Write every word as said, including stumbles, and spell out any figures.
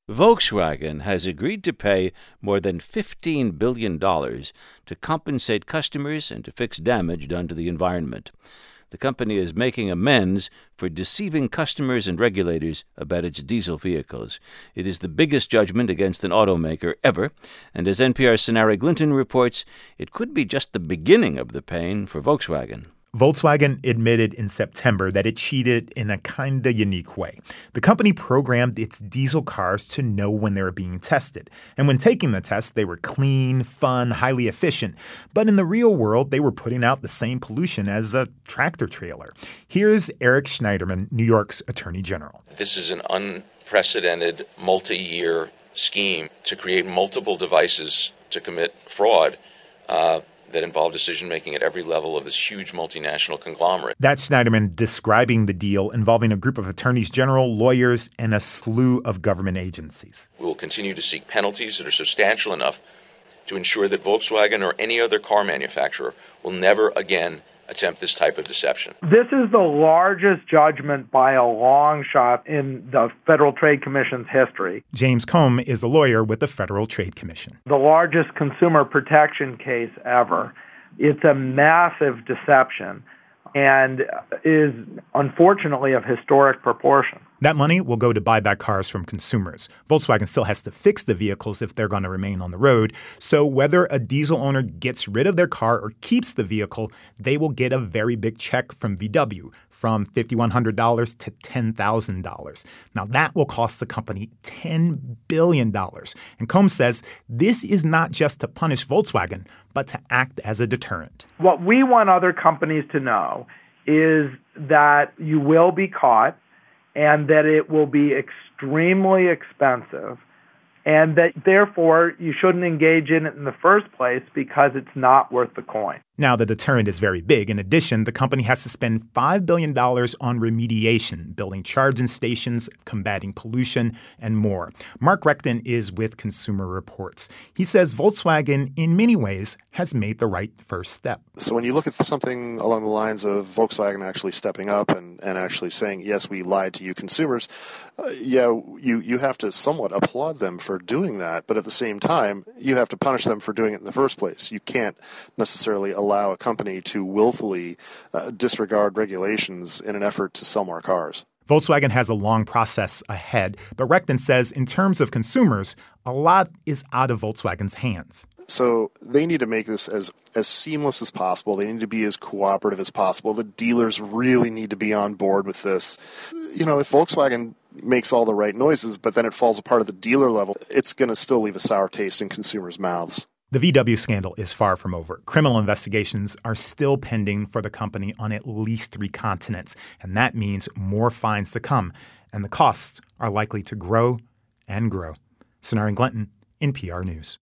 Volkswagen has agreed to pay more than fifteen billion dollars to compensate customers and to fix damage done to the environment. The company is making amends for deceiving customers and regulators about its diesel vehicles. It is the biggest judgment against an automaker ever, and as N P R's Sonari Glinton reports, it could be just the beginning of the pain for Volkswagen. Volkswagen admitted in September that it cheated in a kind of unique way. The company programmed its diesel cars to know when they were being tested. And when taking the test, they were clean, fun, highly efficient. But in the real world, they were putting out the same pollution as a tractor trailer. Here's Eric Schneiderman, New York's Attorney General. This is an unprecedented multi-year scheme to create multiple devices to commit fraud. Uh, that involve decision-making at every level of this huge multinational conglomerate. That's Schneiderman describing the deal involving a group of attorneys general, lawyers, and a slew of government agencies. We will continue to seek penalties that are substantial enough to ensure that Volkswagen or any other car manufacturer will never again attempt this type of deception. This is the largest judgment by a long shot in the Federal Trade Commission's history. James Combe is a lawyer with the Federal Trade Commission. The largest consumer protection case ever. It's a massive deception and is unfortunately of historic proportion. That money will go to buy back cars from consumers. Volkswagen still has to fix the vehicles if they're going to remain on the road. So whether a diesel owner gets rid of their car or keeps the vehicle, they will get a very big check from V W, from five thousand one hundred dollars to ten thousand dollars. Now, that will cost the company ten billion dollars. And Combe says this is not just to punish Volkswagen, but to act as a deterrent. What we want other companies to know is that you will be caught, and that it will be extremely expensive, and that therefore you shouldn't engage in it in the first place because it's not worth the coin. Now, the deterrent is very big. In addition, the company has to spend five billion dollars on remediation, building charging stations, combating pollution, and more. Mark Reckton is with Consumer Reports. He says Volkswagen, in many ways, has made the right first step. So when you look at something along the lines of Volkswagen actually stepping up and, and actually saying, yes, we lied to you consumers, uh, yeah, you, you have to somewhat applaud them for doing that. But at the same time, you have to punish them for doing it in the first place. You can't necessarily allow a company to willfully uh, disregard regulations in an effort to sell more cars. Volkswagen has a long process ahead, but Reckton says in terms of consumers, a lot is out of Volkswagen's hands. So they need to make this as, as seamless as possible. They need to be as cooperative as possible. The dealers really need to be on board with this. You know, if Volkswagen makes all the right noises, but then it falls apart at the dealer level, it's going to still leave a sour taste in consumers' mouths. The V W scandal is far from over. Criminal investigations are still pending for the company on at least three continents, and that means more fines to come, and the costs are likely to grow and grow. Sonari Glinton, N P R News.